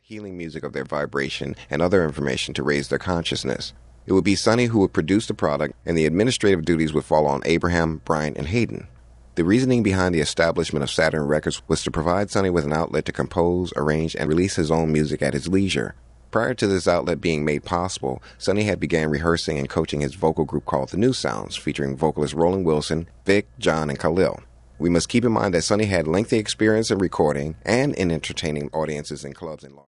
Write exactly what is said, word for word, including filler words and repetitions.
healing music of their vibration and other information to raise their consciousness. It would be Sonny who would produce the product, and the administrative duties would fall on Abraham, Bryant, and Hayden. The reasoning behind the establishment of Saturn Records was to provide Sonny with an outlet to compose, arrange, and release his own music at his leisure. Prior to this outlet being made possible, Sonny had began rehearsing and coaching his vocal group called The New Sounds, featuring vocalist Roland Wilson, Vic, John, and Khalil. We must keep in mind that Sonny had lengthy experience in recording and in entertaining audiences in clubs and